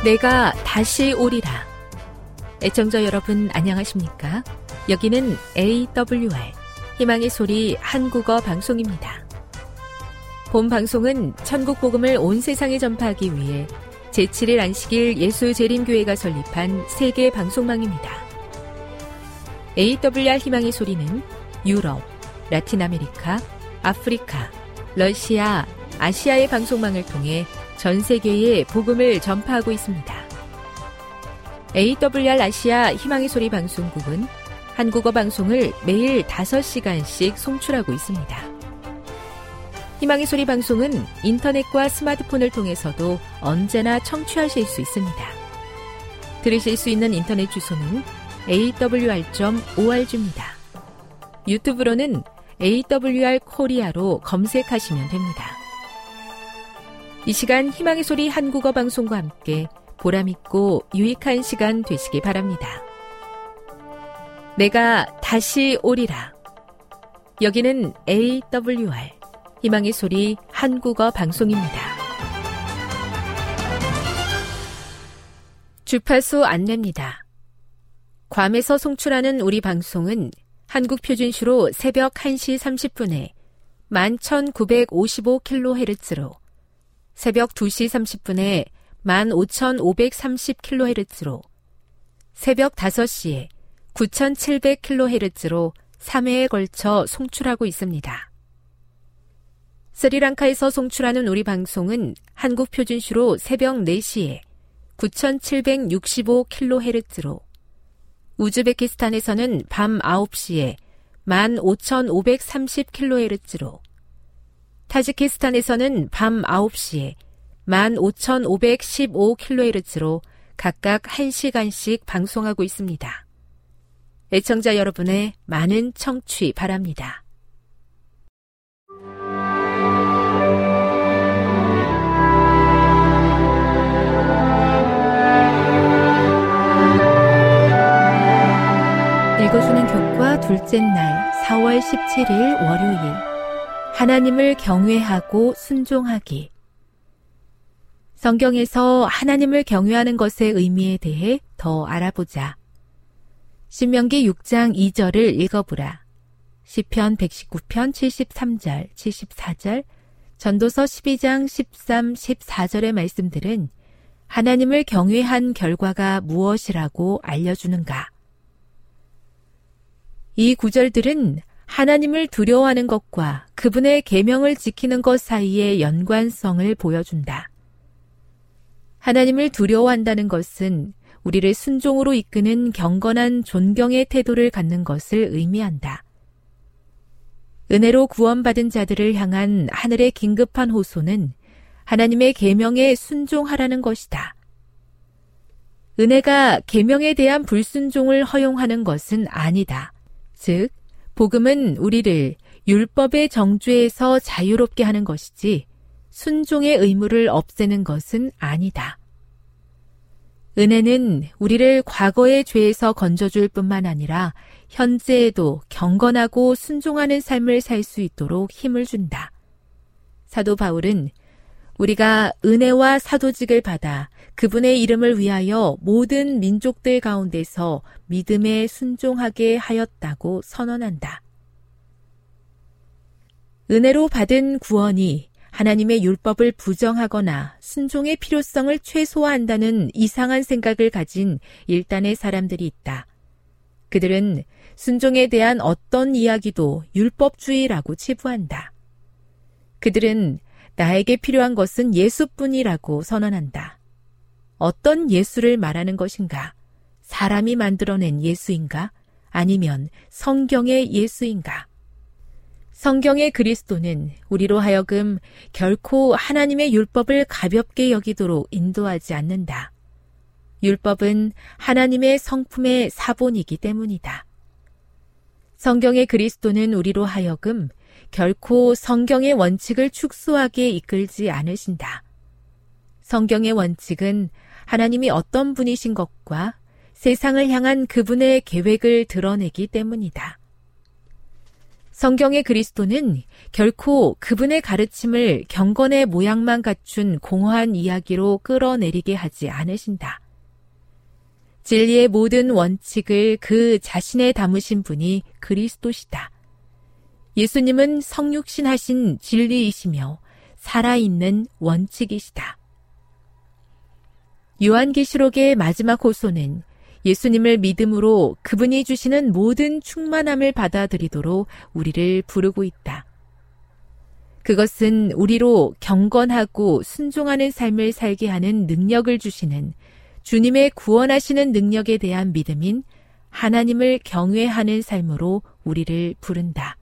내가 다시 오리라. 애청자 여러분 안녕하십니까? 여기는 AWR 희망의 소리 한국어 방송입니다. 본 방송은 천국 복음을 온 세상에 전파하기 위해 제7일 안식일 예수재림교회가 설립한 세계 방송망입니다. AWR 희망의 소리는 유럽, 라틴 아메리카, 아프리카, 러시아, 아시아의 방송망을 통해 전 세계에 복음을 전파하고 있습니다. AWR 아시아 희망의 소리 방송국은 한국어 방송을 매일 5시간씩 송출하고 있습니다. 희망의 소리 방송은 인터넷과 스마트폰을 통해서도 언제나 청취하실 수 있습니다. 들으실 수 있는 인터넷 주소는 awr.org입니다. 유튜브로는 AWR 코리아로 검색하시면 됩니다. 이 시간 희망의 소리 한국어 방송과 함께 보람있고 유익한 시간 되시기 바랍니다. 내가 다시 오리라. 여기는 AWR 희망의 소리 한국어 방송입니다. 주파수 안내입니다. 괌에서 송출하는 우리 방송은 한국 표준시로 새벽 1시 30분에 11,955kHz로 새벽 2시 30분에 15,530kHz로 새벽 5시에 9,700kHz로 3회에 걸쳐 송출하고 있습니다. 스리랑카에서 송출하는 우리 방송은 한국 표준시로 새벽 4시에 9,765kHz로 우즈베키스탄에서는 밤 9시에 15,530kHz로 타지키스탄에서는 밤 9시에 15,515kHz로 각각 1시간씩 방송하고 있습니다. 애청자 여러분의 많은 청취 바랍니다. 읽어주는 교과 둘째 날 4월 17일 월요일 하나님을 경외하고 순종하기. 성경에서 하나님을 경외하는 것의 의미에 대해 더 알아보자. 신명기 6장 2절을 읽어보라. 시편 119편 73절, 74절, 전도서 12장 13, 14절의 말씀들은 하나님을 경외한 결과가 무엇이라고 알려주는가? 이 구절들은 하나님을 두려워하는 것과 그분의 계명을 지키는 것 사이의 연관성을 보여준다. 하나님을 두려워한다는 것은 우리를 순종으로 이끄는 경건한 존경의 태도를 갖는 것을 의미한다. 은혜로 구원받은 자들을 향한 하늘의 긴급한 호소는 하나님의 계명에 순종하라는 것이다. 은혜가 계명에 대한 불순종을 허용하는 것은 아니다. 즉, 복음은 우리를 율법의 정죄에서 자유롭게 하는 것이지 순종의 의무를 없애는 것은 아니다. 은혜는 우리를 과거의 죄에서 건져줄 뿐만 아니라 현재에도 경건하고 순종하는 삶을 살 수 있도록 힘을 준다. 사도 바울은 우리가 은혜와 사도직을 받아 그분의 이름을 위하여 모든 민족들 가운데서 믿음에 순종하게 하였다고 선언한다. 은혜로 받은 구원이 하나님의 율법을 부정하거나 순종의 필요성을 최소화한다는 이상한 생각을 가진 일단의 사람들이 있다. 그들은 순종에 대한 어떤 이야기도 율법주의라고 치부한다. 그들은 나에게 필요한 것은 예수뿐이라고 선언한다. 어떤 예수를 말하는 것인가? 사람이 만들어낸 예수인가? 아니면 성경의 예수인가? 성경의 그리스도는 우리로 하여금 결코 하나님의 율법을 가볍게 여기도록 인도하지 않는다. 율법은 하나님의 성품의 사본이기 때문이다. 성경의 그리스도는 우리로 하여금 결코 성경의 원칙을 축소하게 이끌지 않으신다. 성경의 원칙은 하나님이 어떤 분이신 것과 세상을 향한 그분의 계획을 드러내기 때문이다. 성경의 그리스도는 결코 그분의 가르침을 경건의 모양만 갖춘 공허한 이야기로 끌어내리게 하지 않으신다. 진리의 모든 원칙을 그 자신에 담으신 분이 그리스도시다. 예수님은 성육신하신 진리이시며 살아있는 원칙이시다. 요한계시록의 마지막 호소는 예수님을 믿음으로 그분이 주시는 모든 충만함을 받아들이도록 우리를 부르고 있다. 그것은 우리로 경건하고 순종하는 삶을 살게 하는 능력을 주시는 주님의 구원하시는 능력에 대한 믿음인 하나님을 경외하는 삶으로 우리를 부른다.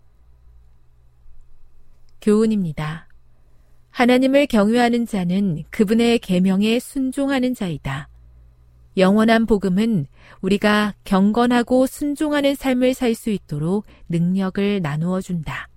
교훈입니다. 하나님을 경외하는 자는 그분의 계명에 순종하는 자이다. 영원한 복음은 우리가 경건하고 순종하는 삶을 살 수 있도록 능력을 나누어 준다.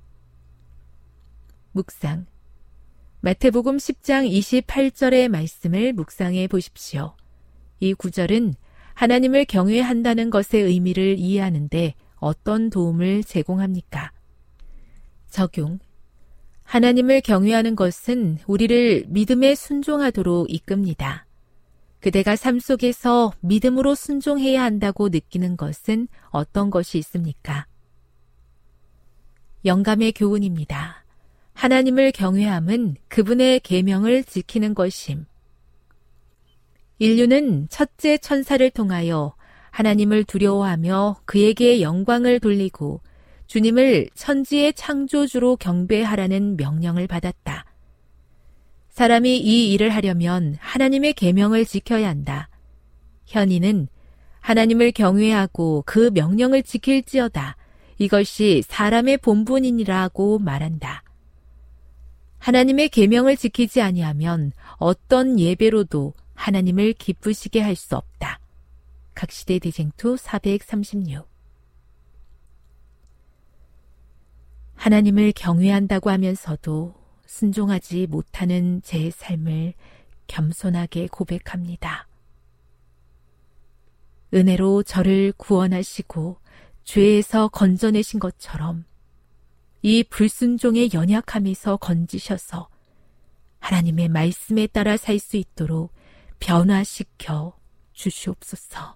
묵상. 마태복음 10장 28절의 말씀을 묵상해 보십시오. 이 구절은 하나님을 경외한다는 것의 의미를 이해하는데 어떤 도움을 제공합니까? 적용. 하나님을 경외하는 것은 우리를 믿음에 순종하도록 이끕니다. 그대가 삶 속에서 믿음으로 순종해야 한다고 느끼는 것은 어떤 것이 있습니까? 영감의 교훈입니다. 하나님을 경외함은 그분의 계명을 지키는 것임. 인류는 첫째 천사를 통하여 하나님을 두려워하며 그에게 영광을 돌리고 주님을 천지의 창조주로 경배하라는 명령을 받았다. 사람이 이 일을 하려면 하나님의 계명을 지켜야 한다. 현인은 하나님을 경외하고 그 명령을 지킬지어다. 이것이 사람의 본분이니라고 말한다. 하나님의 계명을 지키지 아니하면 어떤 예배로도 하나님을 기쁘시게 할 수 없다. 각시대 대쟁투 436. 하나님을 경외한다고 하면서도 순종하지 못하는 제 삶을 겸손하게 고백합니다. 은혜로 저를 구원하시고 죄에서 건져내신 것처럼 이 불순종의 연약함에서 건지셔서 하나님의 말씀에 따라 살 수 있도록 변화시켜 주시옵소서.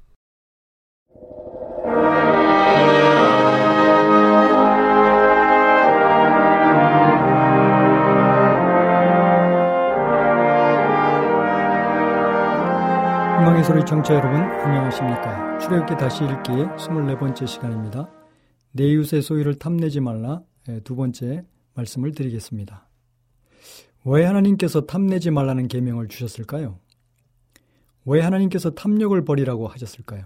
희망의 소리 청취자 여러분, 안녕하십니까? 출애굽기 다시 읽기의 24번째 시간입니다. 내 이웃의 소유를 탐내지 말라, 두 번째 말씀을 드리겠습니다. 왜 하나님께서 탐내지 말라는 계명을 주셨을까요? 왜 하나님께서 탐욕을 버리라고 하셨을까요?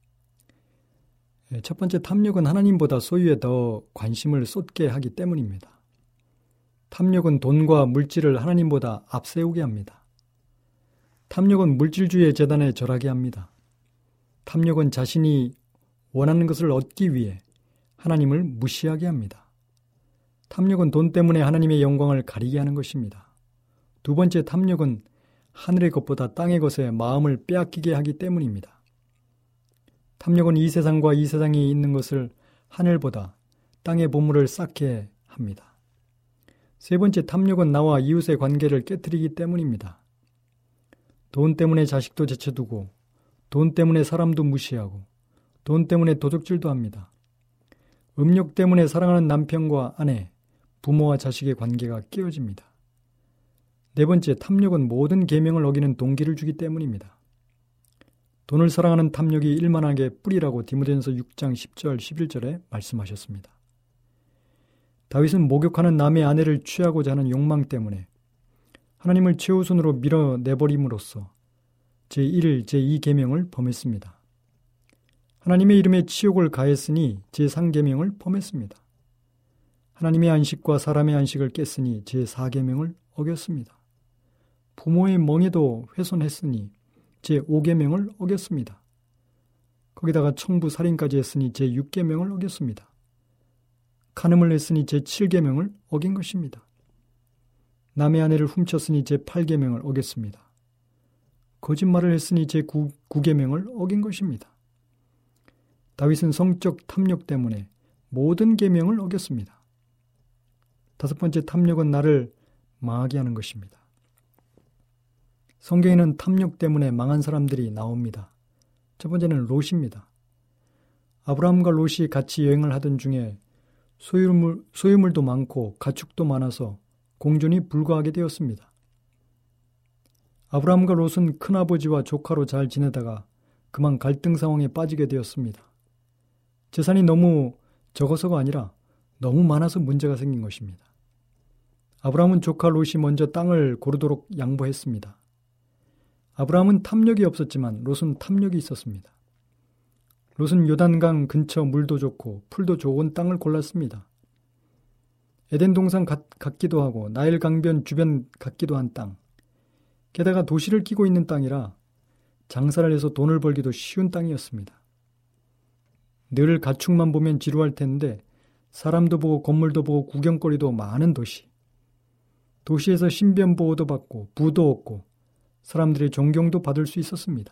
첫 번째, 탐욕은 하나님보다 소유에 더 관심을 쏟게 하기 때문입니다. 탐욕은 돈과 물질을 하나님보다 앞세우게 합니다. 탐욕은 물질주의의 재단에 절하게 합니다. 탐욕은 자신이 원하는 것을 얻기 위해 하나님을 무시하게 합니다. 탐욕은 돈 때문에 하나님의 영광을 가리게 하는 것입니다. 두 번째, 탐욕은 하늘의 것보다 땅의 것에 마음을 빼앗기게 하기 때문입니다. 탐욕은 이 세상과 이 세상에 있는 것을 하늘보다 땅의 보물을 쌓게 합니다. 세 번째, 탐욕은 나와 이웃의 관계를 깨트리기 때문입니다. 돈 때문에 자식도 제쳐두고, 돈 때문에 사람도 무시하고, 돈 때문에 도둑질도 합니다. 음욕 때문에 사랑하는 남편과 아내, 부모와 자식의 관계가 깨어집니다. 네 번째, 탐욕은 모든 계명을 어기는 동기를 주기 때문입니다. 돈을 사랑하는 탐욕이 일만하게 뿌리라고 디모데전서 6장 10절 11절에 말씀하셨습니다. 다윗은 목욕하는 남의 아내를 취하고자 하는 욕망 때문에 하나님을 최우선으로 밀어내버림으로써 제1, 제2 계명을 범했습니다. 하나님의 이름에 치욕을 가했으니 제3계명을 범했습니다. 하나님의 안식과 사람의 안식을 깼으니 제4계명을 어겼습니다. 부모의 멍에도 훼손했으니 제5계명을 어겼습니다. 거기다가 청부 살인까지 했으니 제6계명을 어겼습니다. 간음을 했으니 제7계명을 어긴 것입니다. 남의 아내를 훔쳤으니 제8계명을 어겼습니다. 거짓말을 했으니 제9계명을 어긴 것입니다. 다윗은 성적 탐욕 때문에 모든 계명을 어겼습니다. 다섯 번째 탐욕은 나를 망하게 하는 것입니다. 성경에는 탐욕 때문에 망한 사람들이 나옵니다. 첫 번째는 롯입니다. 아브라함과 롯이 같이 여행을 하던 중에 소유물도 많고 가축도 많아서 공존이 불가하게 되었습니다. 아브라함과 롯은 큰아버지와 조카로 잘 지내다가 그만 갈등 상황에 빠지게 되었습니다. 재산이 너무 적어서가 아니라 너무 많아서 문제가 생긴 것입니다. 아브라함은 조카 롯이 먼저 땅을 고르도록 양보했습니다. 아브라함은 탐욕이 없었지만 롯은 탐욕이 있었습니다. 롯은 요단강 근처 물도 좋고 풀도 좋은 땅을 골랐습니다. 에덴 동산 같기도 하고 나일 강변 주변 같기도 한 땅. 게다가 도시를 끼고 있는 땅이라 장사를 해서 돈을 벌기도 쉬운 땅이었습니다. 늘 가축만 보면 지루할 텐데 사람도 보고 건물도 보고 구경거리도 많은 도시. 도시에서 신변 보호도 받고 부도 얻고 사람들의 존경도 받을 수 있었습니다.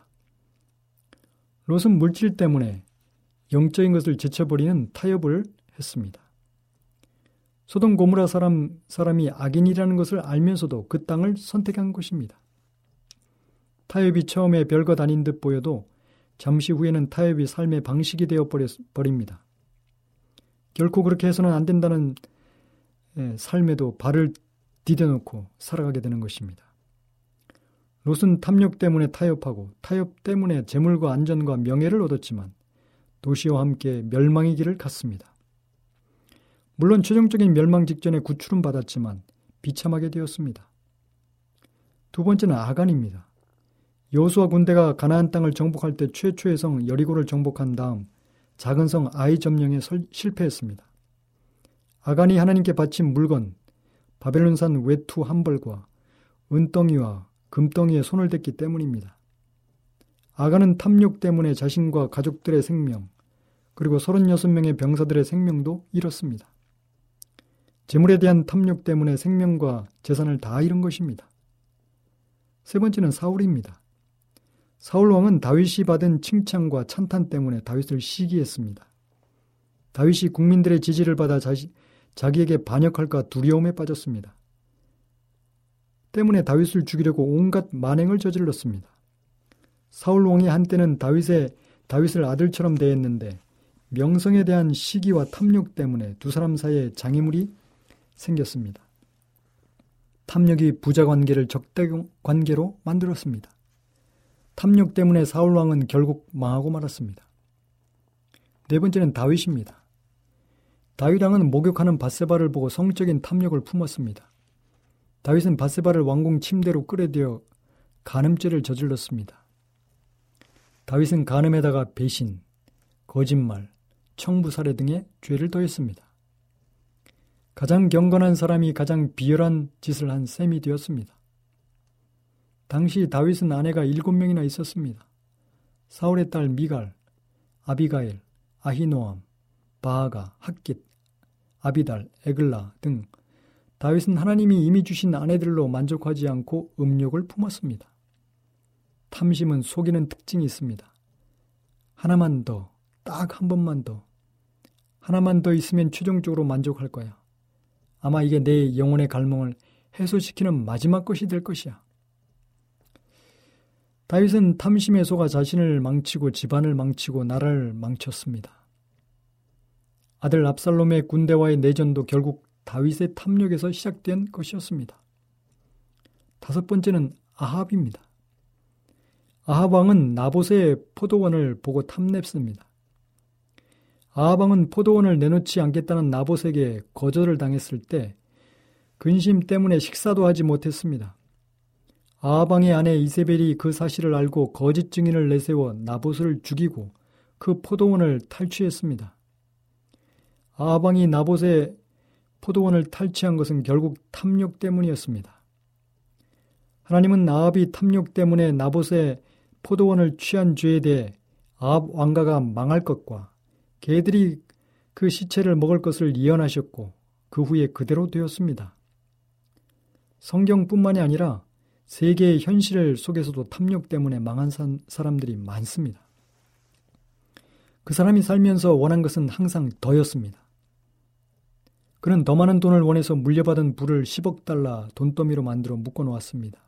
롯은 물질 때문에 영적인 것을 제쳐버리는 타협을 했습니다. 소돔 고모라 사람이 악인이라는 것을 알면서도 그 땅을 선택한 것입니다. 타협이 처음에 별것 아닌 듯 보여도 잠시 후에는 타협이 삶의 방식이 되어버립니다. 결코 그렇게 해서는 안 된다는 삶에도 발을 디뎌놓고 살아가게 되는 것입니다. 롯은 탐욕 때문에 타협하고 타협 때문에 재물과 안전과 명예를 얻었지만 도시와 함께 멸망의 길을 갔습니다. 물론 최종적인 멸망 직전에 구출은 받았지만 비참하게 되었습니다. 두 번째는 아간입니다. 여호수아 군대가 가나안 땅을 정복할 때 최초의 성 여리고를 정복한 다음 작은 성 아이 점령에 실패했습니다. 아간이 하나님께 바친 물건 바벨론산 외투 한 벌과 은덩이와 금덩이에 손을 댔기 때문입니다. 아간은 탐욕 때문에 자신과 가족들의 생명 그리고 36명의 병사들의 생명도 잃었습니다. 재물에 대한 탐욕 때문에 생명과 재산을 다 잃은 것입니다. 세 번째는 사울입니다. 사울 왕은 다윗이 받은 칭찬과 찬탄 때문에 다윗을 시기했습니다. 다윗이 국민들의 지지를 받아 자기에게 반역할까 두려움에 빠졌습니다. 때문에 다윗을 죽이려고 온갖 만행을 저질렀습니다. 사울 왕이 한때는 다윗을 아들처럼 대했는데 명성에 대한 시기와 탐욕 때문에 두 사람 사이에 장애물이 생겼습니다. 탐욕이 부자 관계를 적대 관계로 만들었습니다. 탐욕 때문에 사울 왕은 결국 망하고 말았습니다. 네 번째는 다윗입니다. 다윗 왕은 목욕하는 밧세바를 보고 성적인 탐욕을 품었습니다. 다윗은 밧세바를 왕궁 침대로 끌어들여 간음죄를 저질렀습니다. 다윗은 간음에다가 배신, 거짓말, 청부살해 등의 죄를 더했습니다. 가장 경건한 사람이 가장 비열한 짓을 한 셈이 되었습니다. 당시 다윗은 아내가 7명이나 있었습니다. 사울의 딸 미갈, 아비가일, 아히노암, 바아가, 핫깃, 아비달, 에글라 등 다윗은 하나님이 이미 주신 아내들로 만족하지 않고 음욕을 품었습니다. 탐심은 속이는 특징이 있습니다. 하나만 더, 딱 한 번만 더, 하나만 더 있으면 최종적으로 만족할 거야. 아마 이게 내 영혼의 갈망을 해소시키는 마지막 것이 될 것이야. 다윗은 탐심에 속아 자신을 망치고 집안을 망치고 나라를 망쳤습니다. 아들 압살롬의 군대와의 내전도 결국 다윗의 탐욕에서 시작된 것이었습니다. 다섯 번째는 아합입니다. 아합 왕은 나봇의 포도원을 보고 탐냈습니다. 아합 왕은 포도원을 내놓지 않겠다는 나봇에게 거절을 당했을 때 근심 때문에 식사도 하지 못했습니다. 아합 왕의 아내 이세벨이 그 사실을 알고 거짓 증인을 내세워 나봇을 죽이고 그 포도원을 탈취했습니다. 아합 왕이 나봇의 포도원을 탈취한 것은 결국 탐욕 때문이었습니다. 하나님은 아합이 탐욕 때문에 나봇의 포도원을 취한 죄에 대해 아합 왕가가 망할 것과 개들이 그 시체를 먹을 것을 예언하셨고 그 후에 그대로 되었습니다. 성경뿐만이 아니라 세계의 현실 속에서도 탐욕 때문에 망한 사람들이 많습니다. 그 사람이 살면서 원한 것은 항상 더였습니다. 그는 더 많은 돈을 원해서 물려받은 부를 10억 달러 돈더미로 만들어 묶어놓았습니다.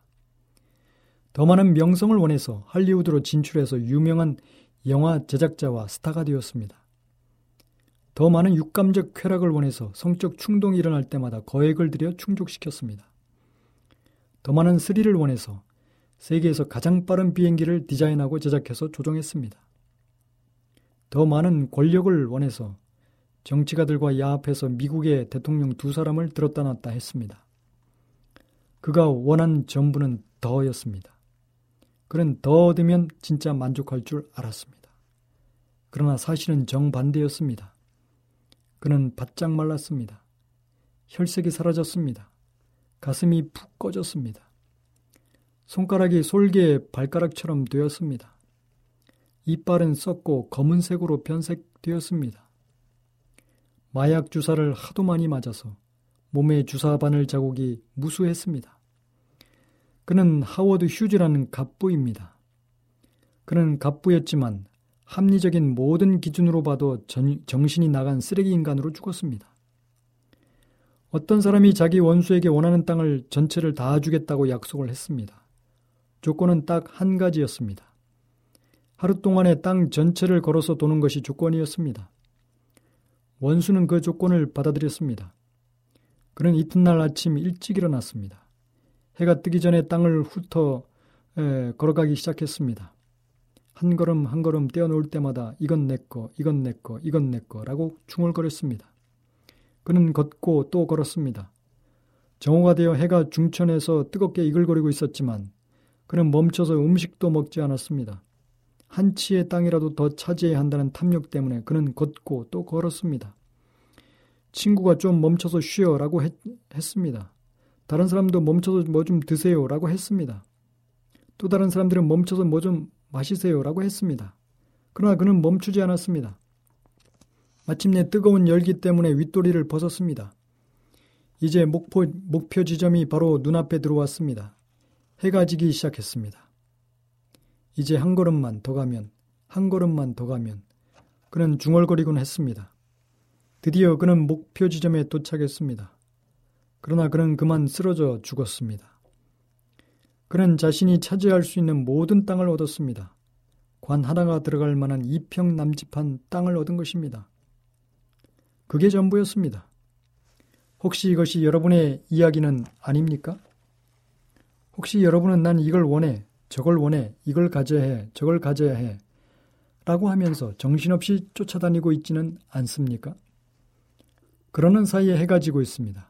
더 많은 명성을 원해서 할리우드로 진출해서 유명한 영화 제작자와 스타가 되었습니다. 더 많은 육감적 쾌락을 원해서 성적 충동이 일어날 때마다 거액을 들여 충족시켰습니다. 더 많은 스릴을 원해서 세계에서 가장 빠른 비행기를 디자인하고 제작해서 조종했습니다. 더 많은 권력을 원해서 정치가들과 야합해서 미국의 대통령 2사람을 들었다 놨다 했습니다. 그가 원한 전부는 더였습니다. 그는 더 얻으면 진짜 만족할 줄 알았습니다. 그러나 사실은 정반대였습니다. 그는 바짝 말랐습니다. 혈색이 사라졌습니다. 가슴이 푹 꺼졌습니다. 손가락이 솔개의 발가락처럼 되었습니다. 이빨은 썩고 검은색으로 변색되었습니다. 마약 주사를 하도 많이 맞아서 몸에 주사 바늘 자국이 무수했습니다. 그는 하워드 휴즈라는 갑부입니다. 그는 갑부였지만 합리적인 모든 기준으로 봐도 정신이 나간 쓰레기 인간으로 죽었습니다. 어떤 사람이 자기 원수에게 원하는 땅을 전체를 다 주겠다고 약속을 했습니다. 조건은 딱 한 가지였습니다. 하루 동안에 땅 전체를 걸어서 도는 것이 조건이었습니다. 원수는 그 조건을 받아들였습니다. 그는 이튿날 아침 일찍 일어났습니다. 해가 뜨기 전에 땅을 훑어 걸어가기 시작했습니다. 한 걸음 한 걸음 떼어놓을 때마다 이건 내 거, 이건 내 거, 이건 내 거라고 중얼거렸습니다. 그는 걷고 또 걸었습니다. 정오가 되어 해가 중천에서 뜨겁게 이글거리고 있었지만 그는 멈춰서 음식도 먹지 않았습니다. 한 치의 땅이라도 더 차지해야 한다는 탐욕 때문에 그는 걷고 또 걸었습니다. 친구가 좀 멈춰서 쉬어라고 했습니다. 다른 사람도 멈춰서 뭐 좀 드세요라고 했습니다. 또 다른 사람들은 멈춰서 뭐 좀 마시세요라고 했습니다. 그러나 그는 멈추지 않았습니다. 마침내 뜨거운 열기 때문에 윗도리를 벗었습니다. 이제 목표 지점이 바로 눈앞에 들어왔습니다. 해가 지기 시작했습니다. 이제 한 걸음만 더 가면, 한 걸음만 더 가면 그는 중얼거리곤 했습니다. 드디어 그는 목표 지점에 도착했습니다. 그러나 그는 그만 쓰러져 죽었습니다. 그는 자신이 차지할 수 있는 모든 땅을 얻었습니다. 관 하나가 들어갈 만한 2평 남짓한 땅을 얻은 것입니다. 그게 전부였습니다. 혹시 이것이 여러분의 이야기는 아닙니까? 혹시 여러분은 난 이걸 원해, 저걸 원해, 이걸 가져야 해, 저걸 가져야 해 라고 하면서 정신없이 쫓아다니고 있지는 않습니까? 그러는 사이에 해가 지고 있습니다.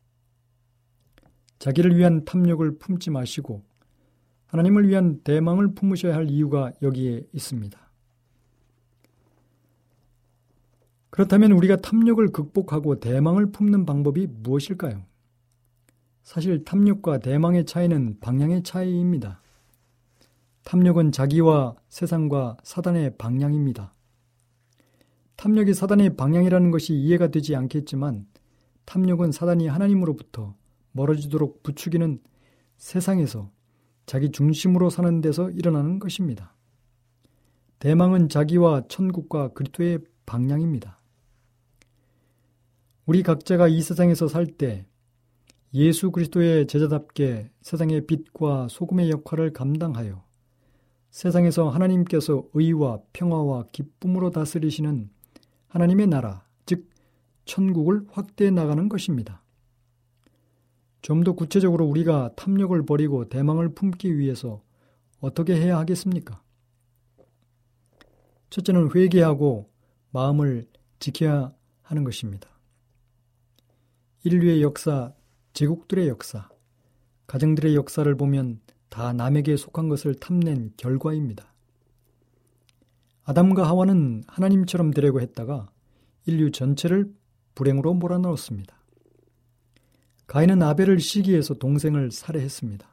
자기를 위한 탐욕을 품지 마시고 하나님을 위한 대망을 품으셔야 할 이유가 여기에 있습니다. 그렇다면 우리가 탐욕을 극복하고 대망을 품는 방법이 무엇일까요? 사실 탐욕과 대망의 차이는 방향의 차이입니다. 탐욕은 자기와 세상과 사단의 방향입니다. 탐욕이 사단의 방향이라는 것이 이해가 되지 않겠지만 탐욕은 사단이 하나님으로부터 멀어지도록 부추기는 세상에서 자기 중심으로 사는 데서 일어나는 것입니다. 대망은 자기와 천국과 그리스도의 방향입니다. 우리 각자가 이 세상에서 살 때 예수 그리스도의 제자답게 세상의 빛과 소금의 역할을 감당하여 세상에서 하나님께서 의와 평화와 기쁨으로 다스리시는 하나님의 나라, 즉 천국을 확대해 나가는 것입니다. 좀 더 구체적으로 우리가 탐욕을 버리고 대망을 품기 위해서 어떻게 해야 하겠습니까? 첫째는 회개하고 마음을 지켜야 하는 것입니다. 인류의 역사, 제국들의 역사, 가정들의 역사를 보면 다 남에게 속한 것을 탐낸 결과입니다. 아담과 하와는 하나님처럼 되려고 했다가 인류 전체를 불행으로 몰아넣었습니다. 가인은 아벨을 시기해서 동생을 살해했습니다.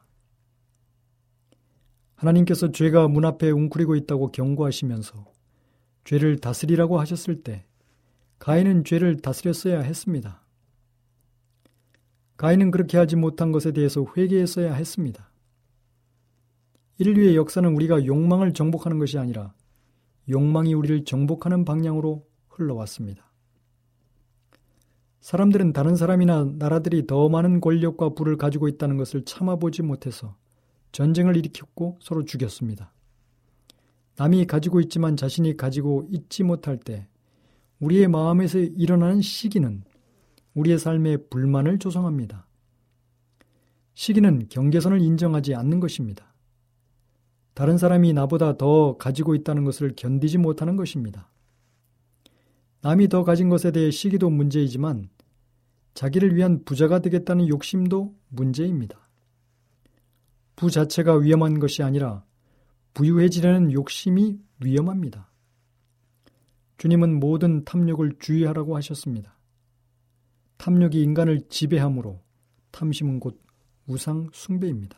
하나님께서 죄가 문 앞에 웅크리고 있다고 경고하시면서 죄를 다스리라고 하셨을 때 가인은 죄를 다스렸어야 했습니다. 가인은 그렇게 하지 못한 것에 대해서 회개했어야 했습니다. 인류의 역사는 우리가 욕망을 정복하는 것이 아니라 욕망이 우리를 정복하는 방향으로 흘러왔습니다. 사람들은 다른 사람이나 나라들이 더 많은 권력과 부를 가지고 있다는 것을 참아보지 못해서 전쟁을 일으켰고 서로 죽였습니다. 남이 가지고 있지만 자신이 가지고 있지 못할 때 우리의 마음에서 일어나는 시기는 우리의 삶에 불만을 조성합니다. 시기는 경계선을 인정하지 않는 것입니다. 다른 사람이 나보다 더 가지고 있다는 것을 견디지 못하는 것입니다. 남이 더 가진 것에 대해 시기도 문제이지만 자기를 위한 부자가 되겠다는 욕심도 문제입니다. 부 자체가 위험한 것이 아니라 부유해지려는 욕심이 위험합니다. 주님은 모든 탐욕을 주의하라고 하셨습니다. 탐욕이 인간을 지배하므로 탐심은 곧 우상 숭배입니다.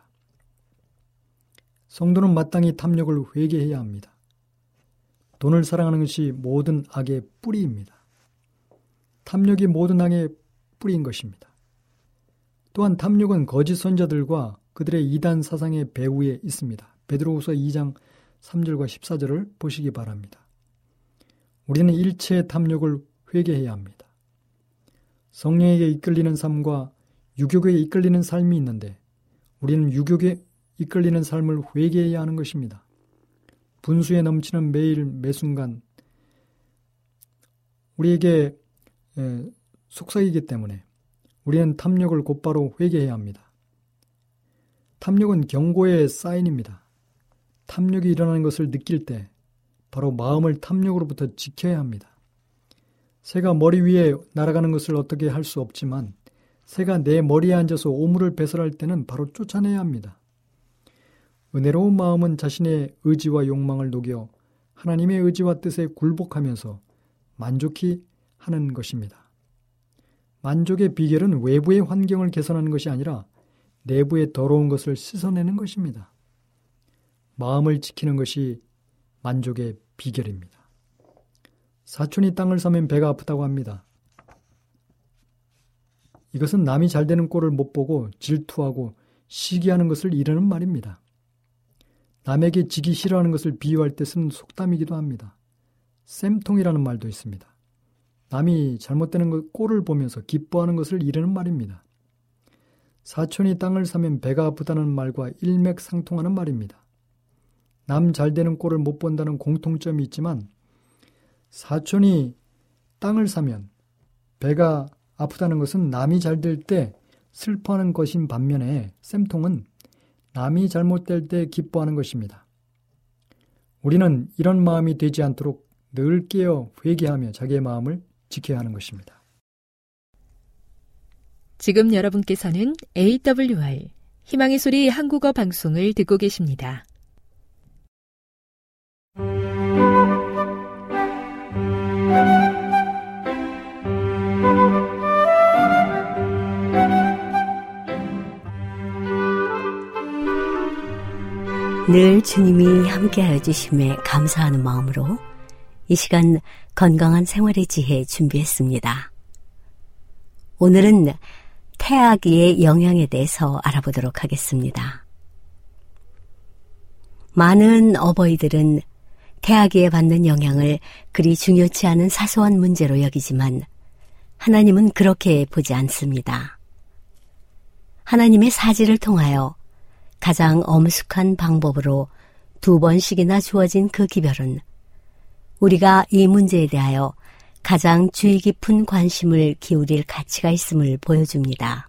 성도는 마땅히 탐욕을 회개해야 합니다. 돈을 사랑하는 것이 모든 악의 뿌리입니다. 탐욕이 모든 악의 뿌리인 것입니다. 또한 탐욕은 거짓 선자들과 그들의 이단 사상의 배후에 있습니다. 베드로후서 2장 3절과 14절을 보시기 바랍니다. 우리는 일체의 탐욕을 회개해야 합니다. 성령에게 이끌리는 삶과 유욕에 이끌리는 삶이 있는데 우리는 유욕에 이끌리는 삶을 회개해야 하는 것입니다. 분수에 넘치는 매일 매순간 우리에게 속삭이기 때문에 우리는 탐욕을 곧바로 회개해야 합니다. 탐욕은 경고의 사인입니다. 탐욕이 일어나는 것을 느낄 때 바로 마음을 탐욕으로부터 지켜야 합니다. 새가 머리 위에 날아가는 것을 어떻게 할 수 없지만 새가 내 머리에 앉아서 오물을 배설할 때는 바로 쫓아내야 합니다. 은혜로운 마음은 자신의 의지와 욕망을 녹여 하나님의 의지와 뜻에 굴복하면서 만족히 하는 것입니다. 만족의 비결은 외부의 환경을 개선하는 것이 아니라 내부의 더러운 것을 씻어내는 것입니다. 마음을 지키는 것이 만족의 비결입니다. 사촌이 땅을 사면 배가 아프다고 합니다. 이것은 남이 잘 되는 꼴을 못 보고 질투하고 시기하는 것을 이르는 말입니다. 남에게 지기 싫어하는 것을 비유할 때 쓰는 속담이기도 합니다. 쌤통이라는 말도 있습니다. 남이 잘못되는 꼴을 보면서 기뻐하는 것을 이르는 말입니다. 사촌이 땅을 사면 배가 아프다는 말과 일맥상통하는 말입니다. 남 잘되는 꼴을 못 본다는 공통점이 있지만 사촌이 땅을 사면 배가 아프다는 것은 남이 잘될 때 슬퍼하는 것인 반면에 쌤통은 남이 잘못될 때 기뻐하는 것입니다. 우리는 이런 마음이 되지 않도록 늘 깨어 회개하며 자기의 마음을 지켜야 하는 것입니다. 지금 여러분께서는 AWR 희망의 소리 한국어 방송을 듣고 계십니다. 늘 주님이 함께하여 주심에 감사하는 마음으로 이 시간 건강한 생활의 지혜 준비했습니다. 오늘은 태아기의 영향에 대해서 알아보도록 하겠습니다. 많은 어버이들은 태아기에 받는 영향을 그리 중요치 않은 사소한 문제로 여기지만 하나님은 그렇게 보지 않습니다. 하나님의 사지를 통하여 가장 엄숙한 방법으로 2번씩이나 주어진 그 기별은 우리가 이 문제에 대하여 가장 주의 깊은 관심을 기울일 가치가 있음을 보여줍니다.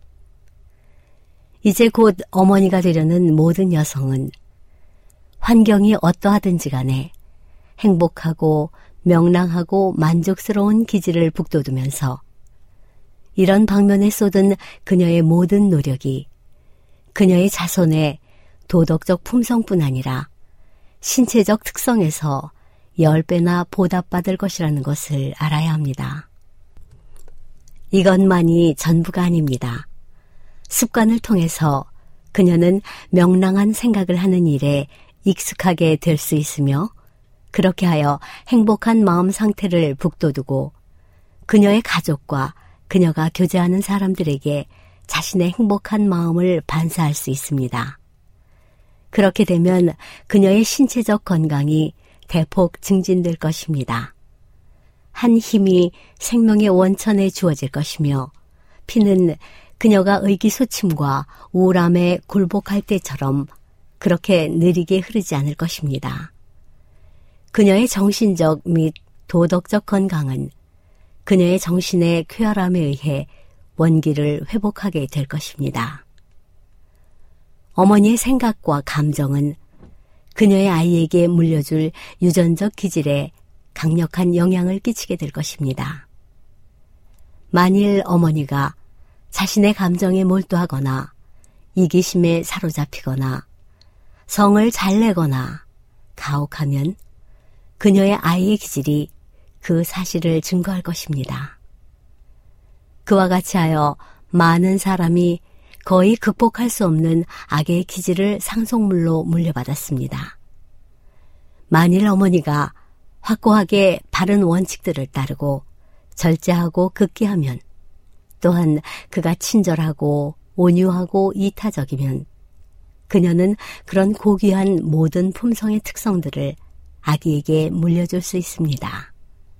이제 곧 어머니가 되려는 모든 여성은 환경이 어떠하든지 간에 행복하고 명랑하고 만족스러운 기질을 북돋우면서 이런 방면에 쏟은 그녀의 모든 노력이 그녀의 자손의 도덕적 품성뿐 아니라 신체적 특성에서 10배나 보답받을 것이라는 것을 알아야 합니다. 이것만이 전부가 아닙니다. 습관을 통해서 그녀는 명랑한 생각을 하는 일에 익숙하게 될 수 있으며 그렇게 하여 행복한 마음 상태를 북돋우고 그녀의 가족과 그녀가 교제하는 사람들에게 자신의 행복한 마음을 반사할 수 있습니다. 그렇게 되면 그녀의 신체적 건강이 대폭 증진될 것입니다. 한 힘이 생명의 원천에 주어질 것이며 피는 그녀가 의기소침과 우울함에 굴복할 때처럼 그렇게 느리게 흐르지 않을 것입니다. 그녀의 정신적 및 도덕적 건강은 그녀의 정신의 쾌활함에 의해 원기를 회복하게 될 것입니다. 어머니의 생각과 감정은 그녀의 아이에게 물려줄 유전적 기질에 강력한 영향을 끼치게 될 것입니다. 만일 어머니가 자신의 감정에 몰두하거나 이기심에 사로잡히거나 성을 잘 내거나 가혹하면 그녀의 아이의 기질이 그 사실을 증거할 것입니다. 그와 같이 하여 많은 사람이 거의 극복할 수 없는 악의 기질을 상속물로 물려받았습니다. 만일 어머니가 확고하게 바른 원칙들을 따르고 절제하고 극기하면, 또한 그가 친절하고 온유하고 이타적이면 그녀는 그런 고귀한 모든 품성의 특성들을 아기에게 물려줄 수 있습니다.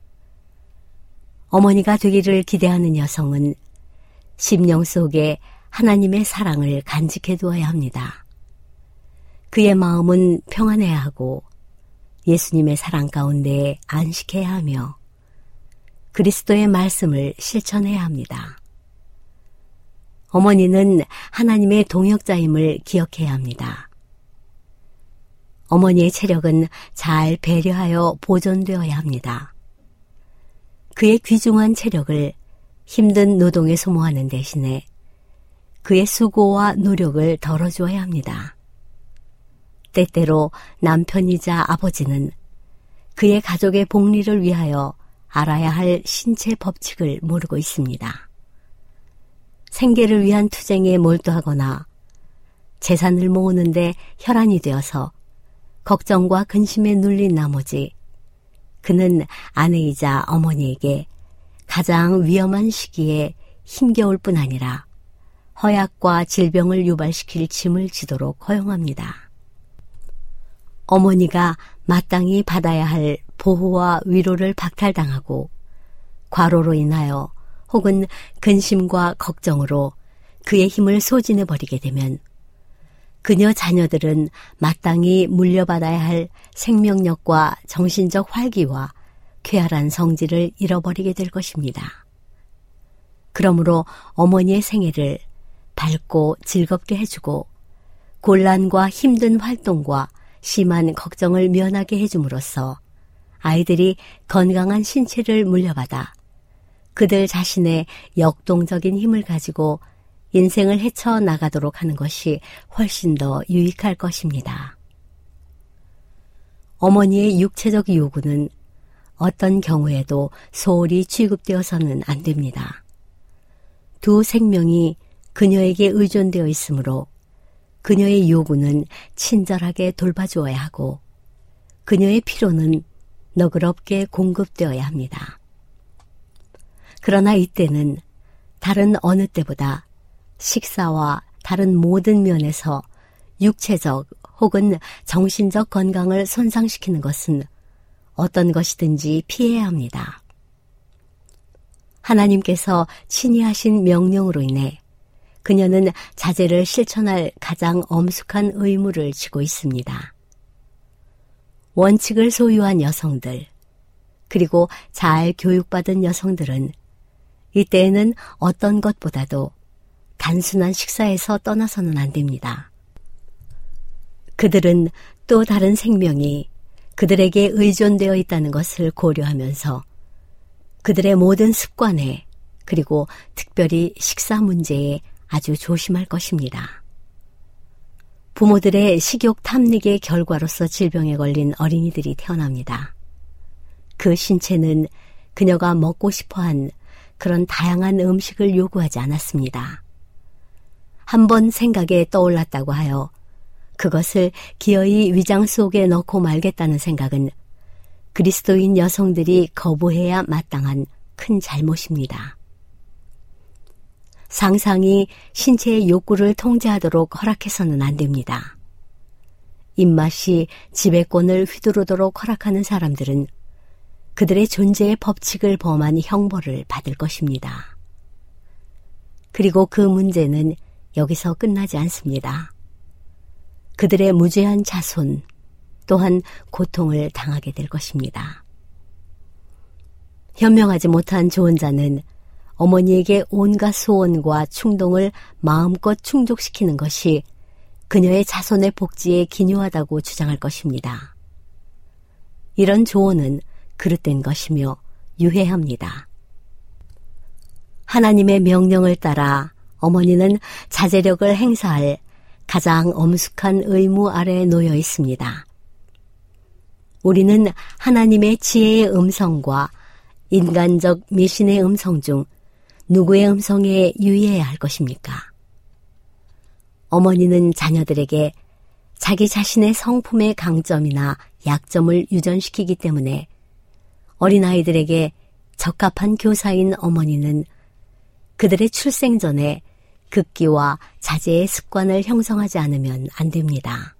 어머니가 되기를 기대하는 여성은 심령 속에 하나님의 사랑을 간직해 두어야 합니다. 그의 마음은 평안해야 하고 예수님의 사랑 가운데 안식해야 하며 그리스도의 말씀을 실천해야 합니다. 어머니는 하나님의 동역자임을 기억해야 합니다. 어머니의 체력은 잘 배려하여 보존되어야 합니다. 그의 귀중한 체력을 힘든 노동에 소모하는 대신에 그의 수고와 노력을 덜어주어야 합니다. 때때로 남편이자 아버지는 그의 가족의 복리를 위하여 알아야 할 신체 법칙을 모르고 있습니다. 생계를 위한 투쟁에 몰두하거나 재산을 모으는데 혈안이 되어서 걱정과 근심에 눌린 나머지 그는 아내이자 어머니에게 가장 위험한 시기에 힘겨울 뿐 아니라 허약과 질병을 유발시킬 짐을 지도록 허용합니다. 어머니가 마땅히 받아야 할 보호와 위로를 박탈당하고 과로로 인하여 혹은 근심과 걱정으로 그의 힘을 소진해버리게 되면 그녀 자녀들은 마땅히 물려받아야 할 생명력과 정신적 활기와 쾌활한 성질을 잃어버리게 될 것입니다. 그러므로 어머니의 생애를 밝고 즐겁게 해주고 곤란과 힘든 활동과 심한 걱정을 면하게 해줌으로써 아이들이 건강한 신체를 물려받아 그들 자신의 역동적인 힘을 가지고 인생을 헤쳐나가도록 하는 것이 훨씬 더 유익할 것입니다. 어머니의 육체적 요구는 어떤 경우에도 소홀히 취급되어서는 안 됩니다. 두 생명이 그녀에게 의존되어 있으므로 그녀의 요구는 친절하게 돌봐주어야 하고 그녀의 필요는 너그럽게 공급되어야 합니다. 그러나 이때는 다른 어느 때보다 식사와 다른 모든 면에서 육체적 혹은 정신적 건강을 손상시키는 것은 어떤 것이든지 피해야 합니다. 하나님께서 친히 하신 명령으로 인해 그녀는 자제를 실천할 가장 엄숙한 의무를 지고 있습니다. 원칙을 소유한 여성들, 그리고 잘 교육받은 여성들은 이때에는 어떤 것보다도 단순한 식사에서 떠나서는 안 됩니다. 그들은 또 다른 생명이 그들에게 의존되어 있다는 것을 고려하면서 그들의 모든 습관에 그리고 특별히 식사 문제에 아주 조심할 것입니다. 부모들의 식욕 탐닉의 결과로서 질병에 걸린 어린이들이 태어납니다. 그 신체는 그녀가 먹고 싶어한 그런 다양한 음식을 요구하지 않았습니다. 한번 생각에 떠올랐다고 하여 그것을 기어이 위장 속에 넣고 말겠다는 생각은 그리스도인 여성들이 거부해야 마땅한 큰 잘못입니다. 상상이 신체의 욕구를 통제하도록 허락해서는 안 됩니다. 입맛이 지배권을 휘두르도록 허락하는 사람들은 그들의 존재의 법칙을 범한 형벌을 받을 것입니다. 그리고 그 문제는 여기서 끝나지 않습니다. 그들의 무죄한 자손 또한 고통을 당하게 될 것입니다. 현명하지 못한 조언자는 어머니에게 온갖 소원과 충동을 마음껏 충족시키는 것이 그녀의 자손의 복지에 기묘하다고 주장할 것입니다. 이런 조언은 그릇된 것이며 유해합니다. 하나님의 명령을 따라 어머니는 자제력을 행사할 가장 엄숙한 의무 아래에 놓여 있습니다. 우리는 하나님의 지혜의 음성과 인간적 미신의 음성 중 누구의 음성에 유의해야 할 것입니까? 어머니는 자녀들에게 자기 자신의 성품의 강점이나 약점을 유전시키기 때문에 어린아이들에게 적합한 교사인 어머니는 그들의 출생 전에 극기와 자제의 습관을 형성하지 않으면 안 됩니다.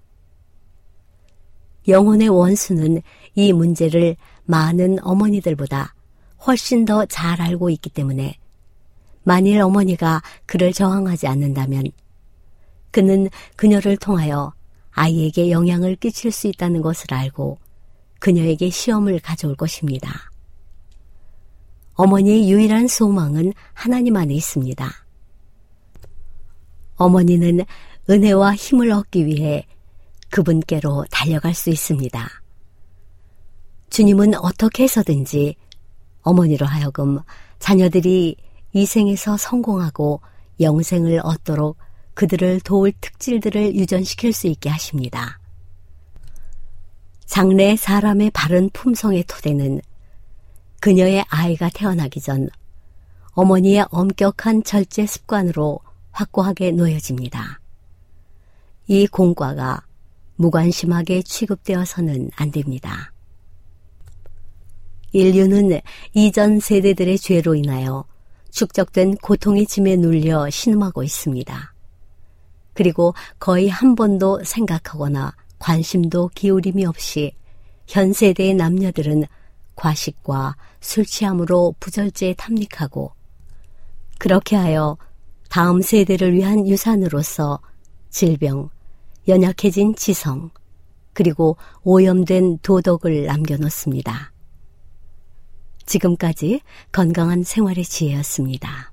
영혼의 원수는 이 문제를 많은 어머니들보다 훨씬 더 잘 알고 있기 때문에 만일 어머니가 그를 저항하지 않는다면 그는 그녀를 통하여 아이에게 영향을 끼칠 수 있다는 것을 알고 그녀에게 시험을 가져올 것입니다. 어머니의 유일한 소망은 하나님 안에 있습니다. 어머니는 은혜와 힘을 얻기 위해 그분께로 달려갈 수 있습니다. 주님은 어떻게 해서든지 어머니로 하여금 자녀들이 이 생에서 성공하고 영생을 얻도록 그들을 도울 특질들을 유전시킬 수 있게 하십니다. 장래 사람의 바른 품성의 토대는 그녀의 아이가 태어나기 전 어머니의 엄격한 절제 습관으로 확고하게 놓여집니다. 이 공과가 무관심하게 취급되어서는 안 됩니다. 인류는 이전 세대들의 죄로 인하여 축적된 고통의 짐에 눌려 신음하고 있습니다. 그리고 거의 한 번도 생각하거나 관심도 기울임이 없이 현 세대의 남녀들은 과식과 술 취함으로 부절제에 탐닉하고 그렇게 하여 다음 세대를 위한 유산으로서 질병, 연약해진 지성, 그리고 오염된 도덕을 남겨놓습니다. 지금까지 건강한 생활의 지혜였습니다.